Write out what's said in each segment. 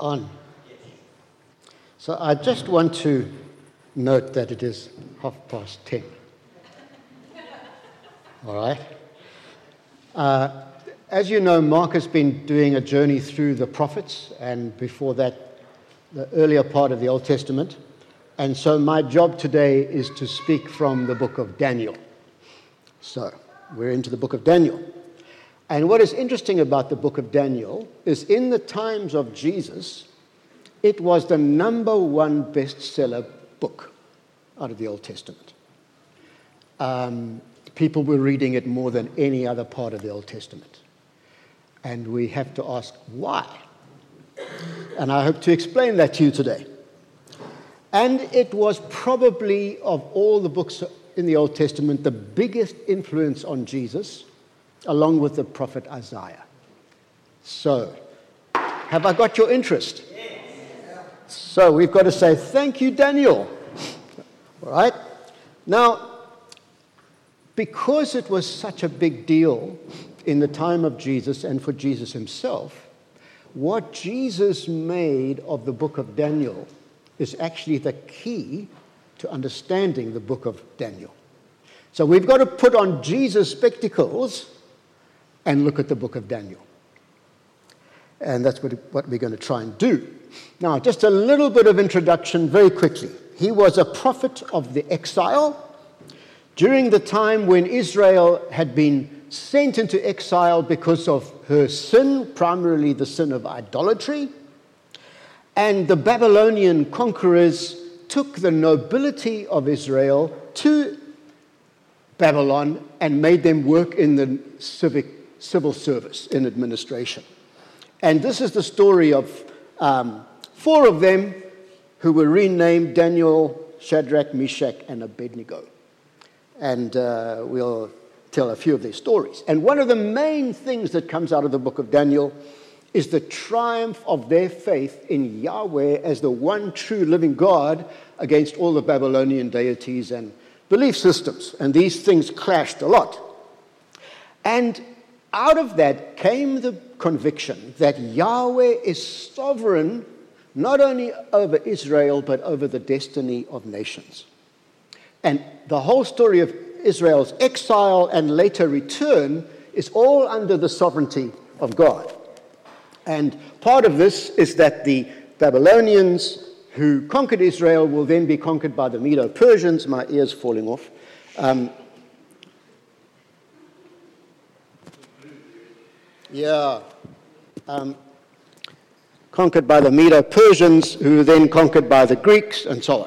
On. So I just want to note that it is 10:30. All right? As you know, Mark has been doing a journey through the prophets, and before that, the earlier part of the Old Testament. And so my job today is to speak from the book of Daniel. So we're into the book of Daniel. And what is interesting about the book of Daniel is in the times of Jesus, it was the number one bestseller book out of the Old Testament. People were reading it more than any other part of the Old Testament. And we have to ask why. And I hope to explain that to you today. And it was probably, of all the books in the Old Testament, the biggest influence on Jesus, along with the prophet Isaiah. So, have I got your interest? So we've got to say, thank you, Daniel. All right? Now, because it was such a big deal in the time of Jesus and for Jesus himself, what Jesus made of the book of Daniel is actually the key to understanding the book of Daniel. So we've got to put on Jesus' spectacles and look at the book of Daniel. And that's what we're going to try and do. Now, just a little bit of introduction very quickly. He was a prophet of the exile during the time when Israel had been sent into exile because of her sin, primarily the sin of idolatry. And the Babylonian conquerors took the nobility of Israel to Babylon and made them work in the civil service, in administration. And this is the story of 4 of them who were renamed Daniel, Shadrach, Meshach, and Abednego. And we'll tell a few of their stories. And one of the main things that comes out of the book of Daniel is the triumph of their faith in Yahweh as the one true living God against all the Babylonian deities and belief systems. And these things clashed a lot. And out of that came the conviction that Yahweh is sovereign not only over Israel, but over the destiny of nations. And the whole story of Israel's exile and later return is all under the sovereignty of God. And part of this is that the Babylonians who conquered Israel will then be conquered by the Medo-Persians. My ear's falling off. Conquered by the Medo-Persians, who were then conquered by the Greeks, and so on.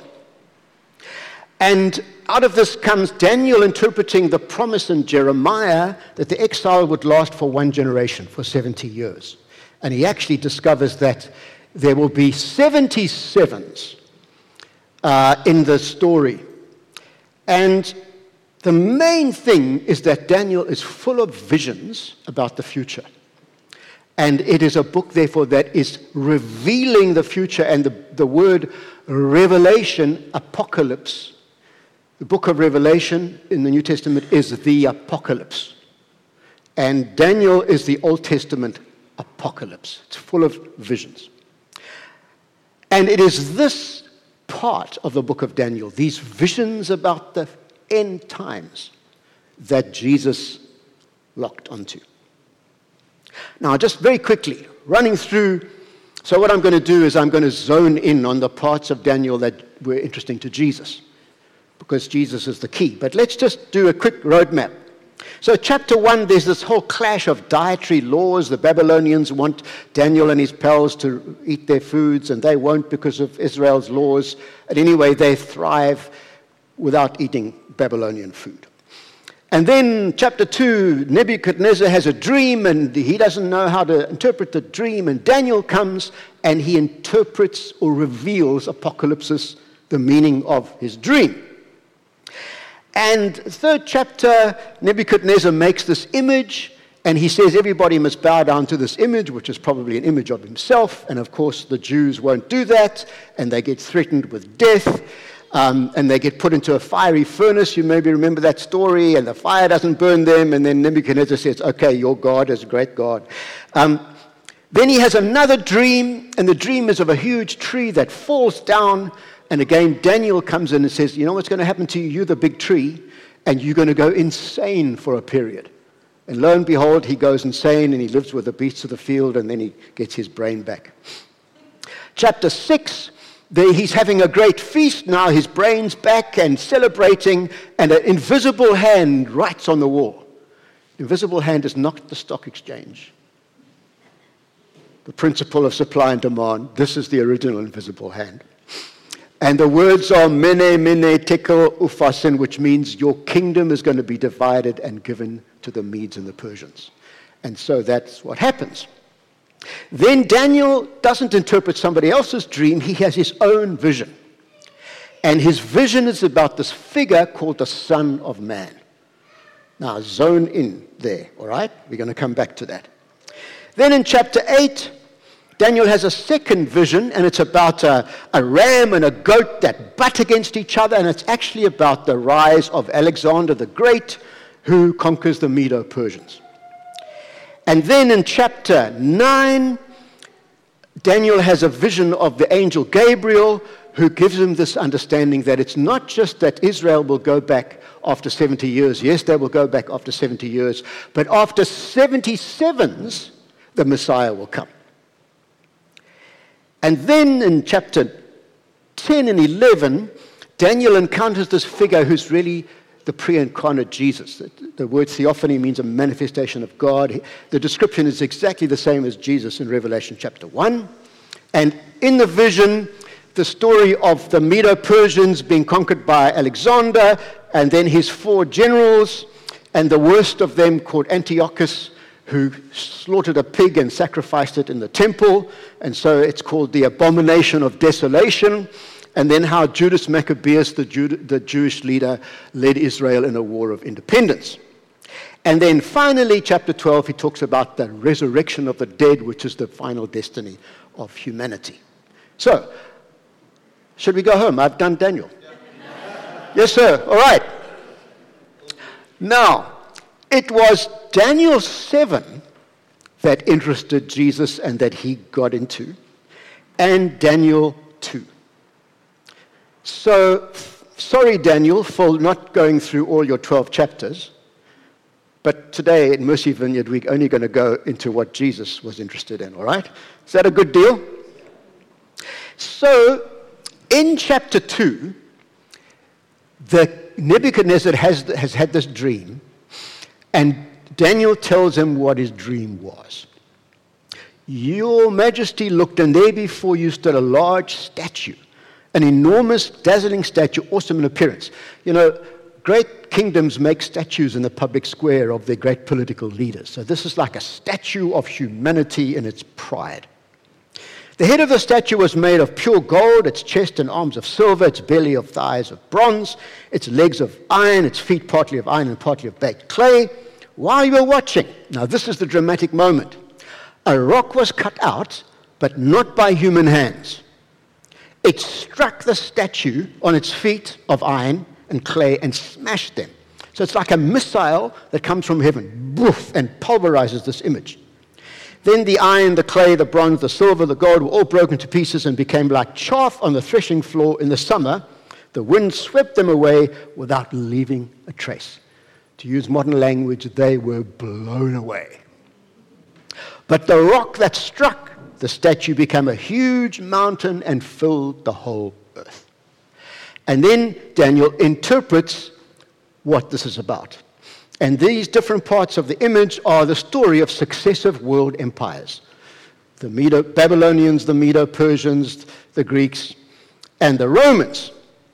And out of this comes Daniel interpreting the promise in Jeremiah that the exile would last for 1 generation, for 70 years. And he actually discovers that there will be 77s in the story. And the main thing is that Daniel is full of visions about the future. And it is a book, therefore, that is revealing the future. And the word revelation, apocalypse, the book of Revelation in the New Testament is the apocalypse. And Daniel is the Old Testament apocalypse. It's full of visions. And it is this part of the book of Daniel, these visions about the end times, that Jesus locked onto. Now, just very quickly, running through, so what I'm going to do is I'm going to zone in on the parts of Daniel that were interesting to Jesus, because Jesus is the key. But let's just do a quick roadmap. So chapter 1, there's this whole clash of dietary laws. The Babylonians want Daniel and his pals to eat their foods, and they won't because of Israel's laws. And anyway, they thrive without eating Babylonian food. And then chapter 2, Nebuchadnezzar has a dream, and he doesn't know how to interpret the dream. And Daniel comes, and he interprets or reveals Apocalypse, the meaning of his dream. And third chapter, Nebuchadnezzar makes this image, and he says everybody must bow down to this image, which is probably an image of himself. And of course, the Jews won't do that, and they get threatened with death, and they get put into a fiery furnace. You maybe remember that story, and the fire doesn't burn them, and then Nebuchadnezzar says, okay, your God is a great God. Then he has another dream, and the dream is of a huge tree that falls down. And again, Daniel comes in and says, you know what's going to happen to you? You're the big tree, and you're going to go insane for a period. And lo and behold, he goes insane, and he lives with the beasts of the field, and then he gets his brain back. Chapter 6, he's having a great feast now, his brain's back and celebrating, and an invisible hand writes on the wall. The invisible hand is not the stock exchange. The principle of supply and demand. This is the original invisible hand. And the words are mene, mene, tekel, upharsin, which means your kingdom is going to be divided and given to the Medes and the Persians. And so that's what happens. Then Daniel doesn't interpret somebody else's dream. He has his own vision. And his vision is about this figure called the Son of Man. Now, zone in there, all right? We're going to come back to that. Then in chapter 8, Daniel has a second vision, and it's about a ram and a goat that butt against each other, and it's actually about the rise of Alexander the Great, who conquers the Medo-Persians. And then in chapter 9, Daniel has a vision of the angel Gabriel, who gives him this understanding that it's not just that Israel will go back after 70 years. Yes, they will go back after 70 years, but after 77s, the Messiah will come. And then in chapter 10 and 11, Daniel encounters this figure who's really the pre-incarnate Jesus. The word theophany means a manifestation of God. The description is exactly the same as Jesus in Revelation chapter 1. And in the vision, the story of the Medo-Persians being conquered by Alexander, and then his 4 generals, and the worst of them called Antiochus, who slaughtered a pig and sacrificed it in the temple, and so it's called the abomination of desolation. And then how Judas Maccabeus, the Jewish leader, led Israel in a war of independence. And then finally, chapter 12, he talks about the resurrection of the dead, which is the final destiny of humanity. So, should we go home? I've done Daniel. Yes, sir. All right. Now, it was Daniel 7 that interested Jesus and that he got into, and Daniel 2. So, sorry, Daniel, for not going through all your 12 chapters, but today at Mercy Vineyard, we're only going to go into what Jesus was interested in, all right? Is that a good deal? So, in chapter 2, Nebuchadnezzar has had this dream, and Daniel tells him what his dream was. Your Majesty looked, and there before you stood a large statue, an enormous, dazzling statue, awesome in appearance. You know, great kingdoms make statues in the public square of their great political leaders. So this is like a statue of humanity in its pride. The head of the statue was made of pure gold, its chest and arms of silver, its belly of thighs of bronze, its legs of iron, its feet partly of iron and partly of baked clay. While you were watching, now this is the dramatic moment, a rock was cut out, but not by human hands. It struck the statue on its feet of iron and clay and smashed them. So it's like a missile that comes from heaven, boof, and pulverizes this image. Then the iron, the clay, the bronze, the silver, the gold were all broken to pieces and became like chaff on the threshing floor in the summer. The wind swept them away without leaving a trace. To use modern language, they were blown away. But the rock that struck the statue became a huge mountain and filled the whole earth. And then Daniel interprets what this is about. And these different parts of the image are the story of successive world empires. The Babylonians, the Medo-Persians, the Greeks, and the Romans.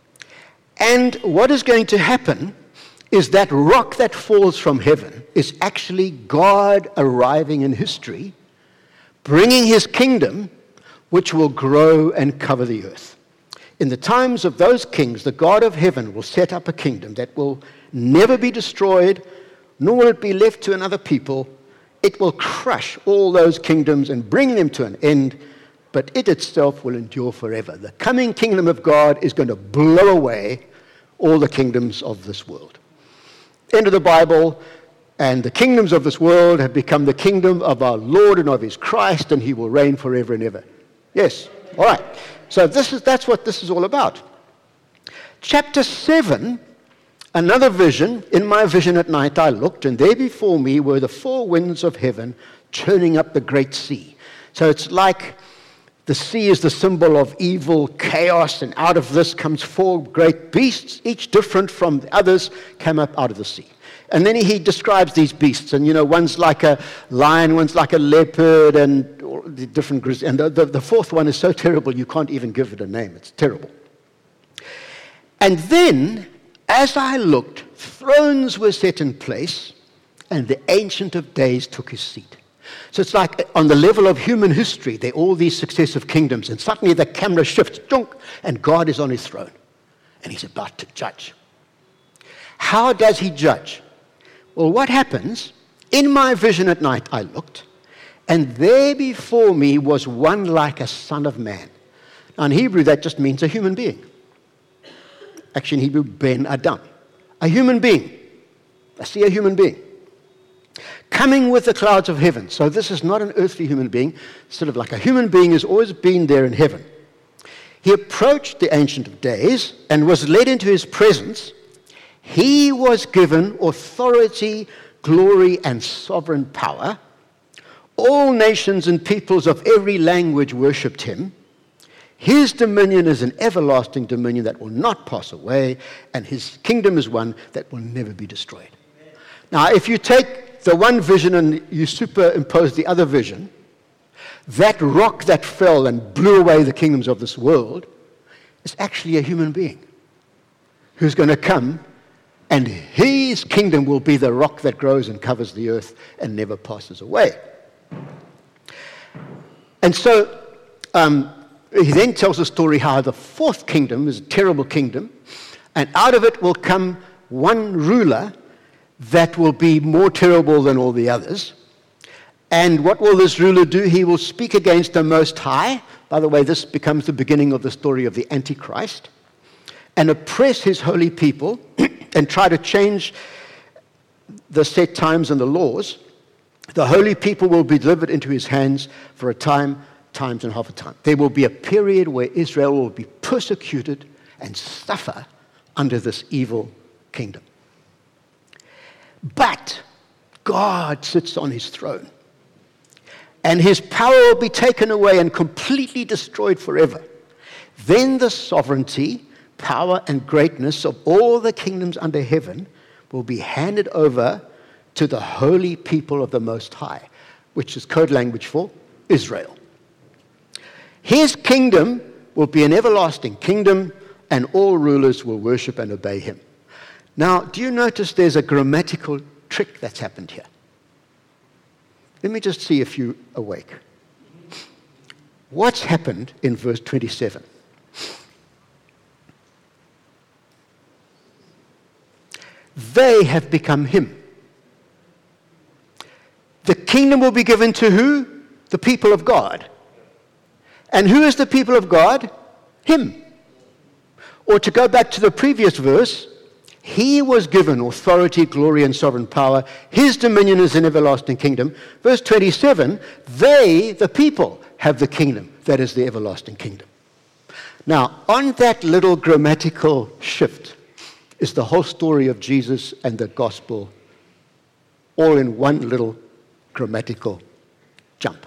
And what is going to happen is that rock that falls from heaven is actually God arriving in history, bringing his kingdom, which will grow and cover the earth. In the times of those kings, the God of heaven will set up a kingdom that will never be destroyed, nor will it be left to another people. It will crush all those kingdoms and bring them to an end, but it itself will endure forever. The coming kingdom of God is going to blow away all the kingdoms of this world. End of the Bible, And the kingdoms of this world have become the kingdom of our Lord and of his Christ, and he will reign forever and ever. Yes. All right. So that's what this is all about. Chapter 7, another vision. In my vision at night I looked, and there before me were the four winds of heaven churning up the great sea. So it's like the sea is the symbol of evil, chaos, and out of this comes four great beasts, each different from the others, came up out of the sea. And then he describes these beasts, and one's like a lion, one's like a leopard, and all the different grizzly. And the fourth one is so terrible you can't even give it a name. It's terrible. And then, as I looked, thrones were set in place, and the Ancient of Days took his seat. So it's like on the level of human history, there are all these successive kingdoms, and suddenly the camera shifts, and God is on his throne, and he's about to judge. How does he judge? Well, what happens? In my vision at night I looked, and there before me was one like a son of man. Now in Hebrew that just means a human being. Actually in Hebrew, Ben Adam. A human being. I see a human being. Coming with the clouds of heaven. So this is not an earthly human being. Sort of like a human being has always been there in heaven. He approached the Ancient of Days and was led into his presence. He was given authority, glory, and sovereign power. All nations and peoples of every language worshipped him. His dominion is an everlasting dominion that will not pass away, and his kingdom is one that will never be destroyed. Now, if you take the one vision and you superimpose the other vision, that rock that fell and blew away the kingdoms of this world is actually a human being who's going to come, and his kingdom will be the rock that grows and covers the earth and never passes away. And so he then tells a story how the fourth kingdom is a terrible kingdom, and out of it will come one ruler that will be more terrible than all the others. And what will this ruler do? He will speak against the Most High. By the way, this becomes the beginning of the story of the Antichrist. And oppress his holy people and try to change the set times and the laws. The holy people will be delivered into his hands for a time, times and half a time. There will be a period where Israel will be persecuted and suffer under this evil kingdom. But God sits on his throne, and his power will be taken away and completely destroyed forever. Then the sovereignty, power, and greatness of all the kingdoms under heaven will be handed over to the holy people of the Most High, which is code language for Israel. His kingdom will be an everlasting kingdom, and all rulers will worship and obey him. Now, do you notice there's a grammatical trick that's happened here? Let me just see if you're awake. What's happened in verse 27? They have become him. The kingdom will be given to who? The people of God. And who is the people of God? Him. Or to go back to the previous verse, he was given authority, glory, and sovereign power. His dominion is an everlasting kingdom. Verse 27, they, the people, have the kingdom. That is the everlasting kingdom. Now, on that little grammatical shift is the whole story of Jesus and the gospel, all in one little grammatical jump.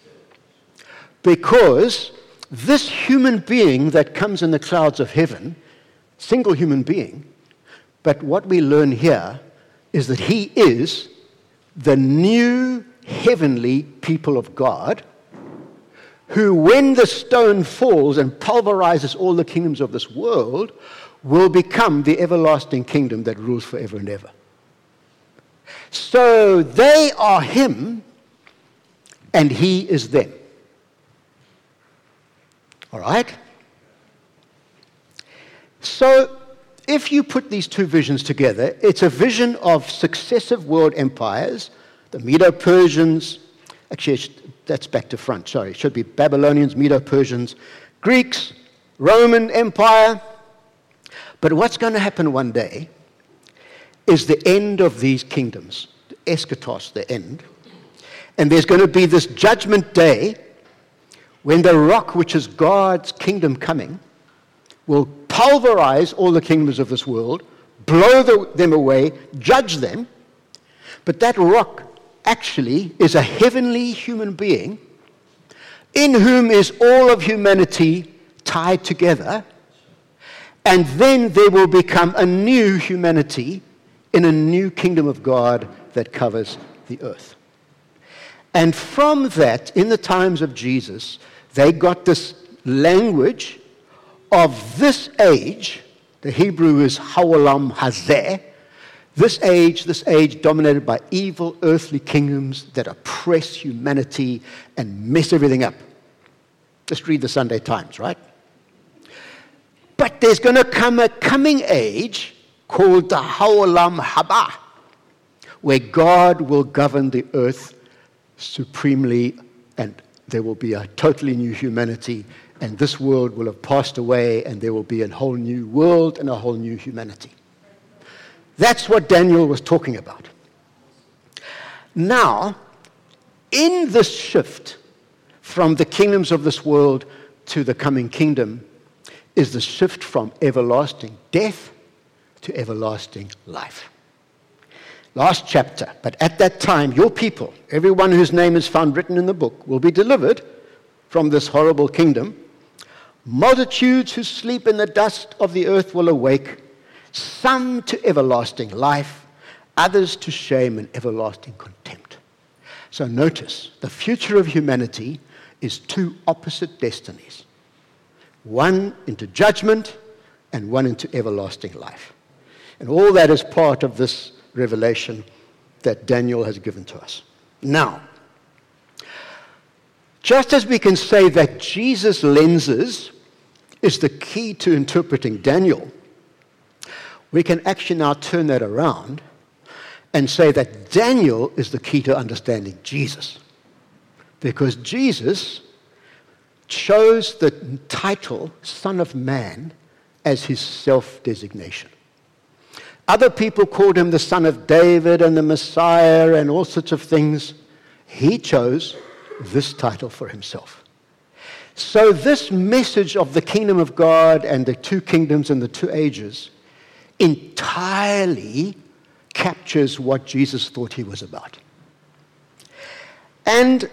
Because this human being that comes in the clouds of heaven, single human being, but what we learn here is that he is the new heavenly people of God, who, when the stone falls and pulverizes all the kingdoms of this world, will become the everlasting kingdom that rules forever and ever. So they are him, and he is them. All right? So, if you put these two visions together, it's a vision of successive world empires, the Medo-Persians, actually that's back to front, sorry, it should be Babylonians, Medo-Persians, Greeks, Roman Empire. But what's going to happen one day is the end of these kingdoms, the eschatos, the end. And there's going to be this judgment day when the rock, which is God's kingdom coming, will pulverize all the kingdoms of this world, blow them away, judge them. But that rock actually is a heavenly human being in whom is all of humanity tied together. And then there will become a new humanity in a new kingdom of God that covers the earth. And from that, in the times of Jesus, they got this language of this age. The Hebrew is Haolam Hazeh. This age dominated by evil earthly kingdoms that oppress humanity and mess everything up. Just read the Sunday Times, right? But there's going to come a coming age called the Haolam Haba, where God will govern the earth supremely, and there will be a totally new humanity, and this world will have passed away, and there will be a whole new world and a whole new humanity. That's what Daniel was talking about. Now, in this shift from the kingdoms of this world to the coming kingdom is the shift from everlasting death to everlasting life. Last chapter, but at that time, your people, everyone whose name is found written in the book, will be delivered from this horrible kingdom. Multitudes who sleep in the dust of the earth will awake, some to everlasting life, others to shame and everlasting contempt. So notice, the future of humanity is two opposite destinies. One into judgment and one into everlasting life. And all that is part of this revelation that Daniel has given to us. Now, just as we can say that Jesus' lenses is the key to interpreting Daniel, we can actually now turn that around and say that Daniel is the key to understanding Jesus. Because Jesus chose the title Son of Man as his self-designation. Other people called him the Son of David and the Messiah and all sorts of things. He chose this title for himself. So this message of the kingdom of God and the two kingdoms and the two ages entirely captures what Jesus thought he was about. And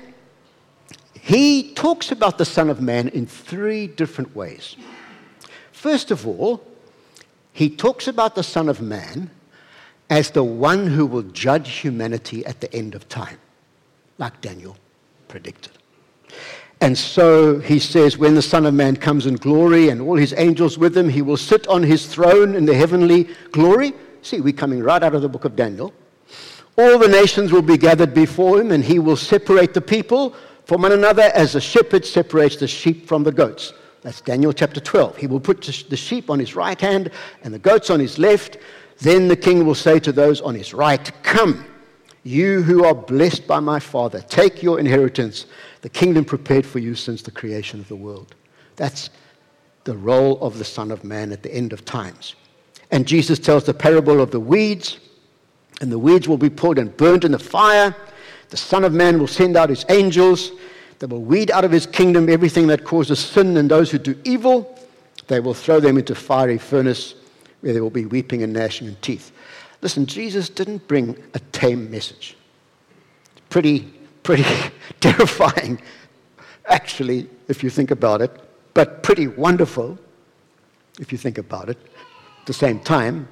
he talks about the Son of Man in three different ways. First of all, he talks about the Son of Man as the one who will judge humanity at the end of time, like Daniel predicted. And so he says, when the Son of Man comes in glory and all his angels with him, he will sit on his throne in the heavenly glory. See, we're coming right out of the book of Daniel. All the nations will be gathered before him, and he will separate the people from one another as a shepherd separates the sheep from the goats. That's Daniel chapter 12. He will put the sheep on his right hand and the goats on his left. Then the king will say to those on his right, "Come, you who are blessed by my Father, take your inheritance, the kingdom prepared for you since the creation of the world." That's the role of the Son of Man at the end of times. And Jesus tells the parable of the weeds, and the weeds will be pulled and burnt in the fire. The Son of Man will send out his angels. They will weed out of his kingdom everything that causes sin and those who do evil. They will throw them into fiery furnace where there will be weeping and gnashing of teeth. Listen, Jesus didn't bring a tame message. Pretty terrifying, actually, if you think about it, but pretty wonderful, if you think about it, at the same time.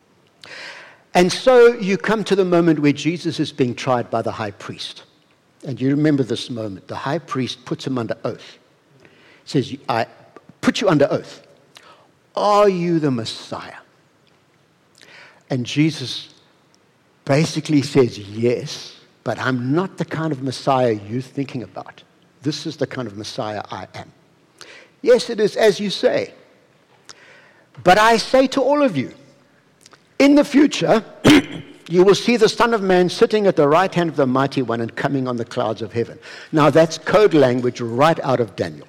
And so you come to the moment where Jesus is being tried by the high priest. And you remember this moment. The high priest puts him under oath. He says, "I put you under oath. Are you the Messiah?" And Jesus basically says, "Yes, but I'm not the kind of Messiah you're thinking about. This is the kind of Messiah I am. Yes, it is as you say. But I say to all of you, in the future, you will see the Son of Man sitting at the right hand of the Mighty One and coming on the clouds of heaven." Now that's code language right out of Daniel.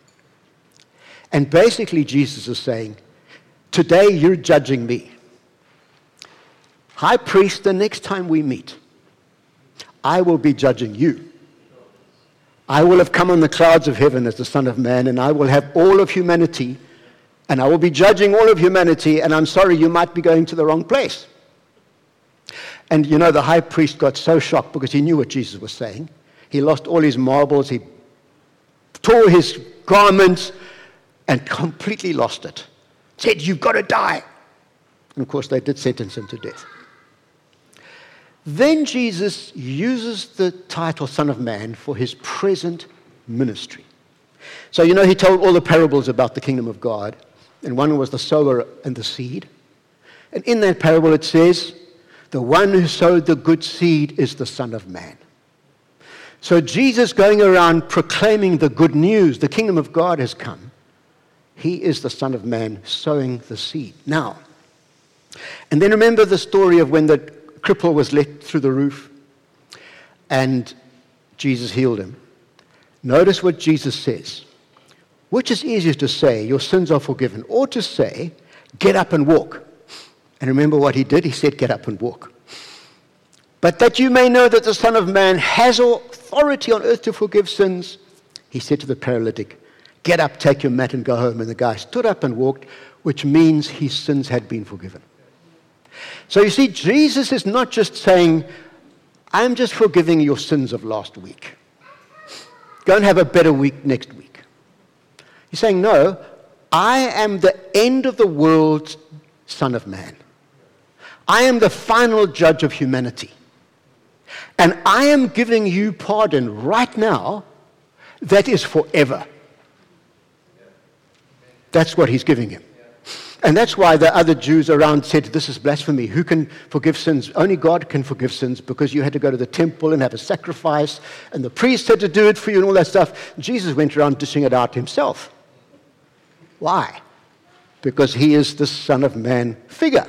And basically Jesus is saying, today you're judging me. High priest, the next time we meet, I will be judging you. I will have come on the clouds of heaven as the Son of Man, and I will have all of humanity, and I will be judging all of humanity, and I'm sorry, you might be going to the wrong place. And you know, the high priest got so shocked because he knew what Jesus was saying. He lost all his marbles, he tore his garments, and completely lost it. Said, you've got to die. And of course, they did sentence him to death. Then Jesus uses the title Son of Man for his present ministry. So, you know, he told all the parables about the kingdom of God, and one was the sower and the seed. And in that parable it says, the one who sowed the good seed is the Son of Man. So Jesus going around proclaiming the good news, the kingdom of God has come. He is the Son of Man sowing the seed. Now, and then remember the story of when the cripple was let through the roof and Jesus healed him. Notice what Jesus says. Which is easier to say, your sins are forgiven, or to say, get up and walk? And remember what he did? He said, get up and walk. But that you may know that the Son of Man has authority on earth to forgive sins, he said to the paralytic, get up, take your mat and go home. And the guy stood up and walked, which means his sins had been forgiven. So you see, Jesus is not just saying, I'm just forgiving your sins of last week. Go and have a better week next week. He's saying, no, I am the end of the world's Son of Man. I am the final judge of humanity. And I am giving you pardon right now that is forever. That's what he's giving him. And that's why the other Jews around said, this is blasphemy. Who can forgive sins? Only God can forgive sins, because you had to go to the temple and have a sacrifice, and the priest had to do it for you and all that stuff. Jesus went around dishing it out himself. Why? Because he is the Son of Man figure.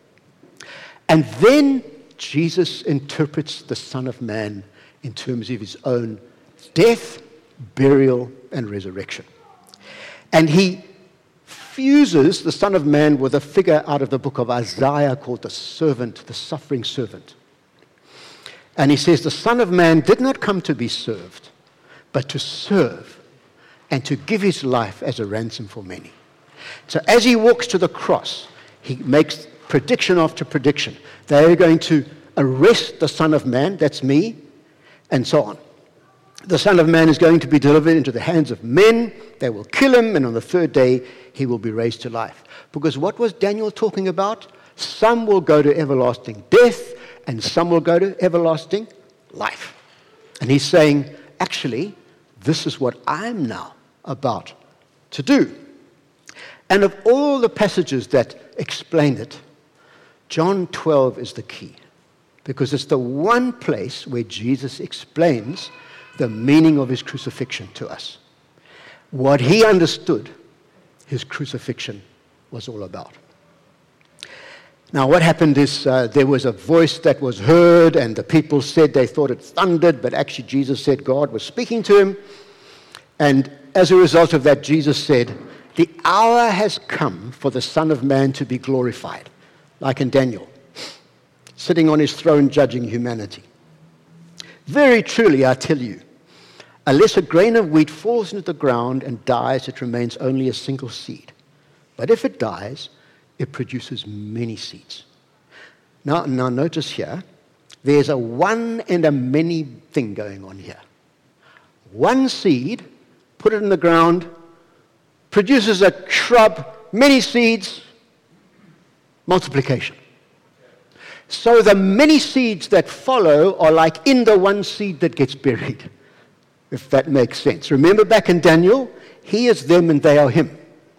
And then Jesus interprets the Son of Man in terms of his own death, burial, and resurrection. And he fuses the Son of Man with a figure out of the book of Isaiah called the servant, the suffering servant. And he says, the Son of Man did not come to be served, but to serve and to give his life as a ransom for many. So as he walks to the cross, he makes prediction after prediction. They are going to arrest the Son of Man, that's me, and so on. The Son of Man is going to be delivered into the hands of men. They will kill him, and on the third day, he will be raised to life. Because what was Daniel talking about? Some will go to everlasting death, and some will go to everlasting life. And he's saying, actually, this is what I'm now about to do. And of all the passages that explain it, John 12 is the key. Because it's the one place where Jesus explains the meaning of his crucifixion to us. What he understood his crucifixion was all about. Now, what happened is there was a voice that was heard, and the people said they thought it thundered, but actually Jesus said God was speaking to him. And as a result of that, Jesus said, the hour has come for the Son of Man to be glorified, like in Daniel, sitting on his throne judging humanity. Very truly, I tell you, unless a grain of wheat falls into the ground and dies, it remains only a single seed. But if it dies, it produces many seeds. Now notice here, there's a one and a many thing going on here. One seed, put it in the ground, produces a shrub, many seeds, multiplication. So the many seeds that follow are like in the one seed that gets buried, if that makes sense. Remember back in Daniel, he is them and they are him.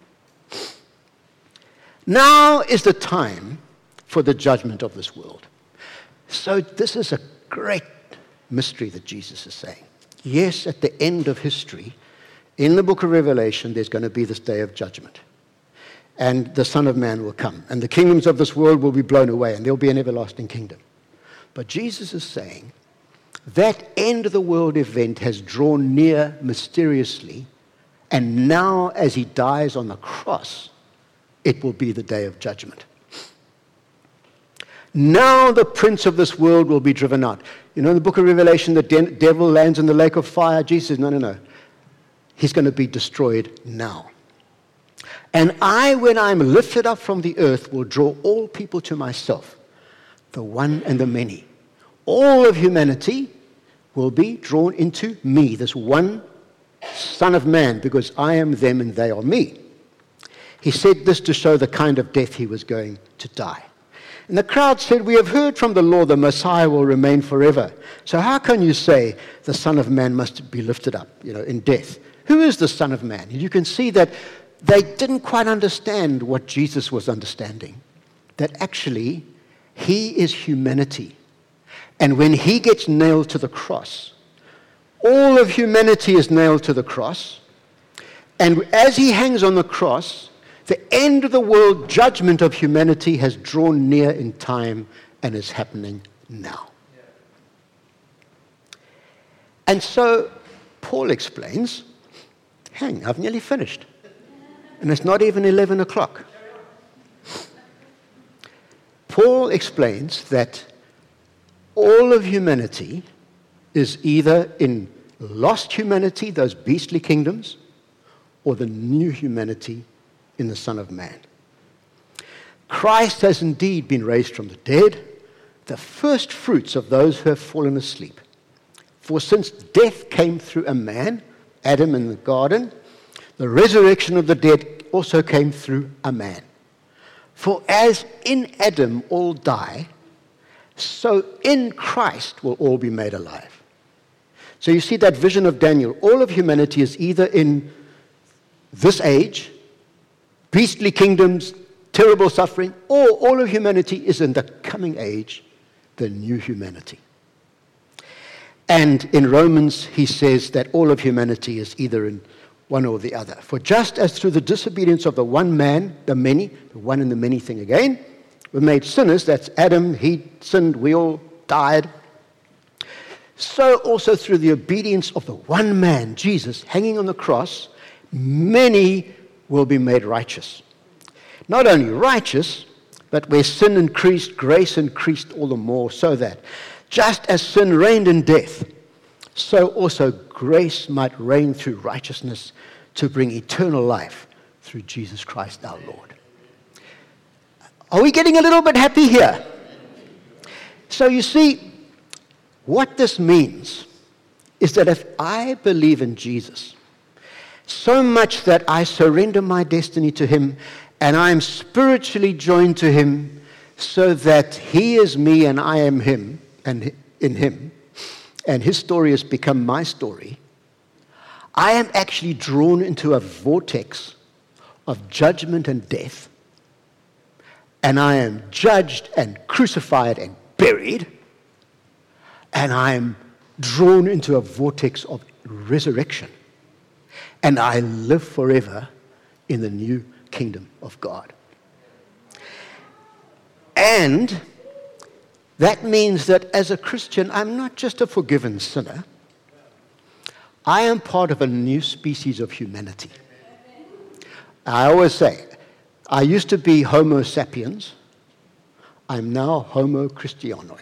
Now is the time for the judgment of this world. So this is a great mystery that Jesus is saying. Yes, at the end of history, in the book of Revelation, there's going to be this day of judgment. And the Son of Man will come. And the kingdoms of this world will be blown away, and there'll be an everlasting kingdom. But Jesus is saying that end of the world event has drawn near mysteriously, and now as he dies on the cross, it will be the day of judgment. Now the prince of this world will be driven out. You know, in the book of Revelation, the devil lands in the lake of fire. Jesus says, no. He's going to be destroyed now. And I, when I'm lifted up from the earth, will draw all people to myself, the one and the many. All of humanity will be drawn into me, this one Son of Man, because I am them and they are me. He said this to show the kind of death he was going to die. And the crowd said, we have heard from the law the Messiah will remain forever. So how can you say the Son of Man must be lifted up, in death? Who is the Son of Man? And you can see that they didn't quite understand what Jesus was understanding. That actually, he is humanity. And when he gets nailed to the cross, all of humanity is nailed to the cross. And as he hangs on the cross, the end of the world judgment of humanity has drawn near in time and is happening now. And so Paul explains, I've nearly finished. And it's not even 11 o'clock. Paul explains that all of humanity is either in lost humanity, those beastly kingdoms, or the new humanity in the Son of Man. Christ has indeed been raised from the dead, the first fruits of those who have fallen asleep. For since death came through a man, Adam in the garden, the resurrection of the dead also came through a man. For as in Adam all die, so in Christ will all be made alive. So you see that vision of Daniel. All of humanity is either in this age, beastly kingdoms, terrible suffering, or all of humanity is in the coming age, the new humanity. And in Romans, he says that all of humanity is either in one or the other. For just as through the disobedience of the one man, the many, the one and the many thing again, were made sinners, that's Adam, he sinned, we all died. So also through the obedience of the one man, Jesus, hanging on the cross, many will be made righteous. Not only righteous, but where sin increased, grace increased all the more, so that just as sin reigned in death, so also grace might reign through righteousness to bring eternal life through Jesus Christ our Lord. Are we getting a little bit happy here? So you see, what this means is that if I believe in Jesus so much that I surrender my destiny to him and I am spiritually joined to him so that he is me and I am him and in him, and his story has become my story, I am actually drawn into a vortex of judgment and death, and I am judged and crucified and buried, and I am drawn into a vortex of resurrection, and I live forever in the new kingdom of God. And that means that as a Christian, I'm not just a forgiven sinner. I am part of a new species of humanity. I always say, I used to be Homo sapiens. I'm now Homo Christianoi.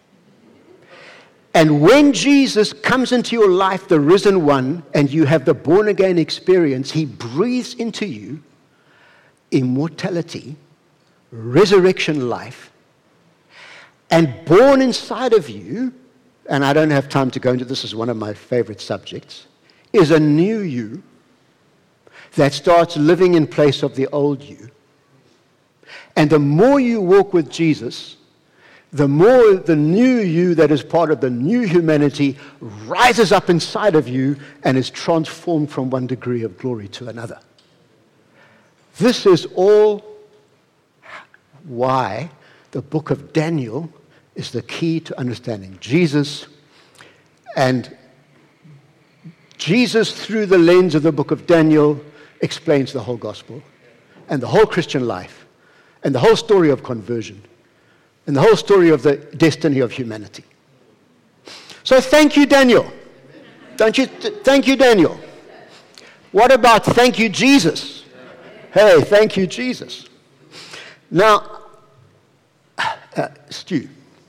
And when Jesus comes into your life, the risen one, and you have the born-again experience, he breathes into you immortality, resurrection life, and born inside of you, and I don't have time to go into this as one of my favorite subjects, is a new you that starts living in place of the old you. And the more you walk with Jesus, the more the new you that is part of the new humanity rises up inside of you and is transformed from one degree of glory to another. This is all why the book of Daniel is the key to understanding Jesus, and Jesus, through the lens of the book of Daniel, explains the whole gospel and the whole Christian life and the whole story of conversion and the whole story of the destiny of humanity. So thank you, Daniel. Don't you? Thank you, Daniel. What about thank you, Jesus? Hey, thank you, Jesus. Now, Stu,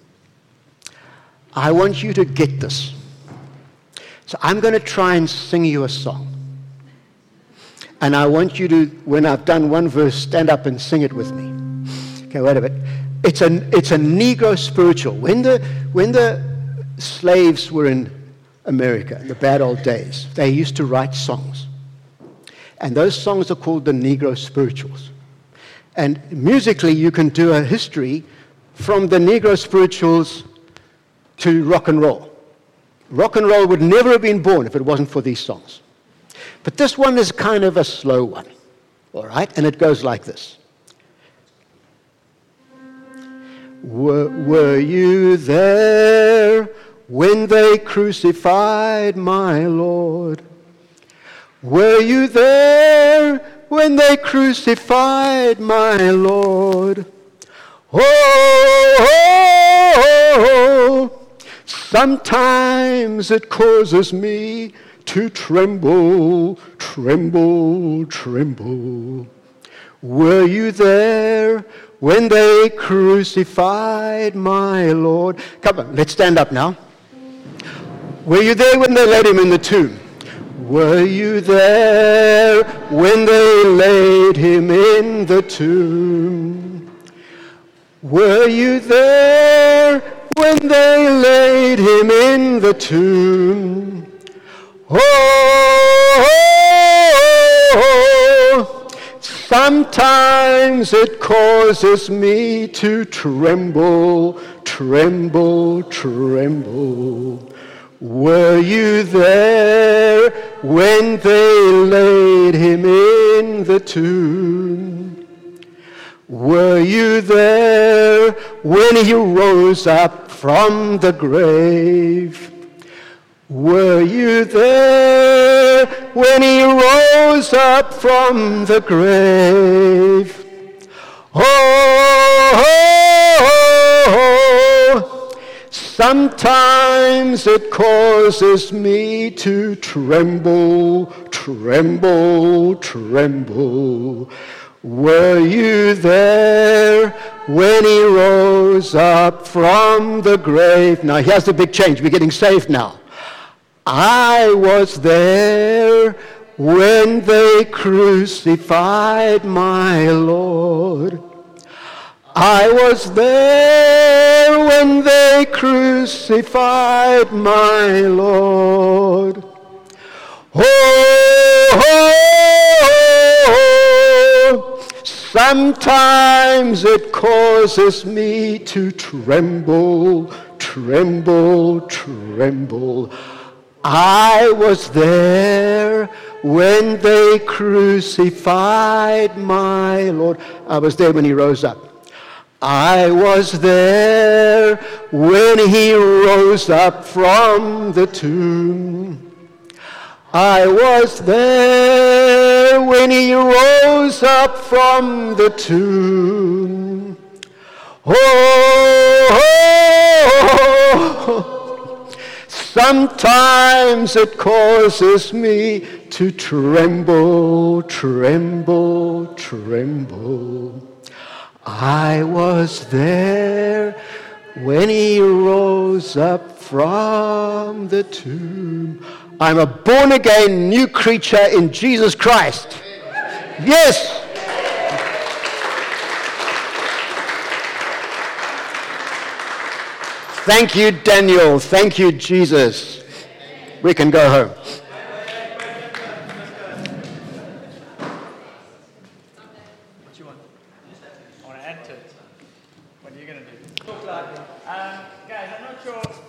I want you to get this. So I'm going to try and sing you a song. And I want you to, when I've done one verse, stand up and sing it with me. Okay, wait a bit. It's a Negro spiritual. When the slaves were in America, in the bad old days, they used to write songs. And those songs are called the Negro spirituals. And musically, you can do a history from the Negro spirituals to rock and roll. Rock and roll would never have been born if it wasn't for these songs. But this one is kind of a slow one, all right? And it goes like this. Were you there when they crucified my Lord? Were you there when they crucified my Lord? Oh, sometimes it causes me to tremble, tremble, tremble. Were you there when they crucified my Lord? Come on, let's stand up now. Were you there when they laid him in the tomb? Were you there when they laid him in the tomb? Were you there when they laid him in the tomb? Oh, sometimes it causes me to tremble, tremble, tremble. Were you there when they laid him in the tomb? Were you there when he rose up from the grave? Were you there when he rose up from the grave? Oh, sometimes it causes me to tremble, tremble, tremble. Were you there when he rose up from the grave? Now here's the big change. We're getting saved now. I was there when they crucified my Lord. I was there when they crucified my Lord. Oh, sometimes it causes me to tremble, tremble, tremble. I was there when they crucified my Lord. I was there when he rose up. I was there when he rose up from the tomb. I was there when he rose up from the tomb. Oh, sometimes it causes me to tremble, tremble, tremble. I was there when he rose up from the tomb. I'm a born-again new creature in Jesus Christ. Yes. Thank you, Daniel. Thank you, Jesus. We can go home. What you want? I want to add to it. What are you going to do? Guys, I'm not sure.